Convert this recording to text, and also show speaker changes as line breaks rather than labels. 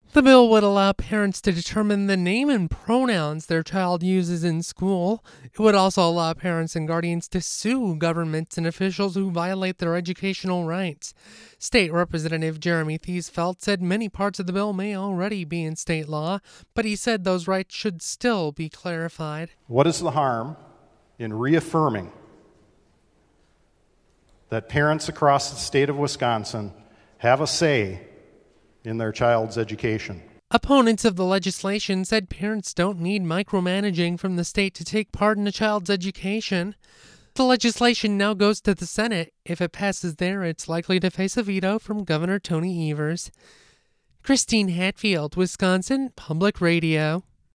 The bill would allow parents to determine the name and pronouns their child uses in school. It would also allow parents and guardians to sue governments and officials who violate their educational rights. State Representative Jeremy Thiesfeld said many parts of the bill may already be in state law, but he said those rights should still be clarified.
What is the harm in reaffirming that parents across the state of Wisconsin have a say in their child's education?
Opponents of the legislation said parents don't need micromanaging from the state to take part in a child's education. The legislation now goes to the Senate. If it passes there, it's likely to face a veto from Governor Tony Evers. Christine Hatfield, Wisconsin Public Radio.